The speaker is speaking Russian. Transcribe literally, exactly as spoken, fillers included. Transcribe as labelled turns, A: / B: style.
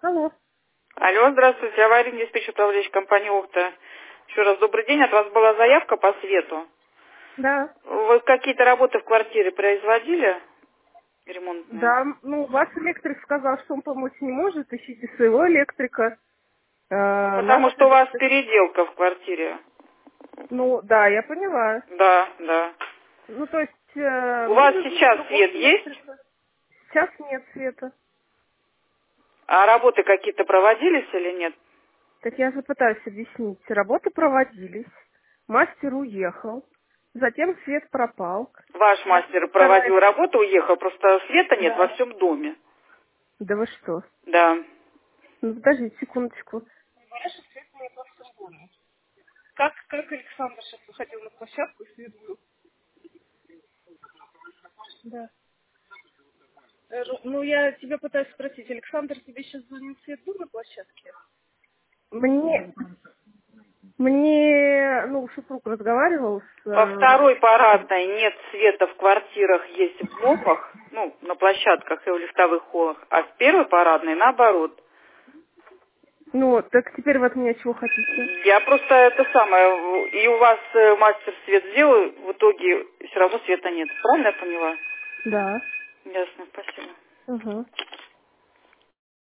A: Алло.
B: Алло, здравствуйте, аварийный диспетч, управляющий компании «Охта». Еще раз добрый день, от вас была заявка по свету.
A: Да.
B: Вы какие-то работы в квартире производили? Ремонтные?
A: Да, ну, ваш электрик сказал, что он помочь не может, ищите своего электрика. Э,
B: Потому
A: наш
B: что у вас
A: электрик...
B: переделка в квартире.
A: Ну, да, я поняла.
B: Да, да.
A: Ну, то есть, э,
B: У
A: мне
B: вас
A: нужно
B: сейчас
A: другого
B: свет есть?
A: электрика. Сейчас нет света.
B: А работы какие-то проводились или нет?
A: Так я же пытаюсь объяснить. Работы проводились, мастер уехал, затем свет пропал.
B: Ваш
A: Значит,
B: мастер
A: вторая...
B: проводил работу, уехал, просто света нет во
A: Да.
B: всем доме.
A: Да вы что?
B: Да.
A: Ну, подождите секундочку. Говорят, что света нет во всем доме. Как, как Александр сейчас выходил на площадку и свет был? Да. Э, Ру- Ну, я тебя пытаюсь спросить, Александр тебе сейчас звонил, свет был на площадке? Мне, мне, ну, супруг разговаривал с...
B: Во
A: э,
B: второй парадной нет света в квартирах, есть в МОПах, ну, на площадках и в лифтовых холлах, а в первой парадной наоборот.
A: ну, так теперь вы от меня чего хотите?
B: Я просто это самое, и у вас э, мастер свет сделал, в итоге все равно света нет. Правильно я поняла?
A: Да.
B: Ясно, спасибо.
A: Угу.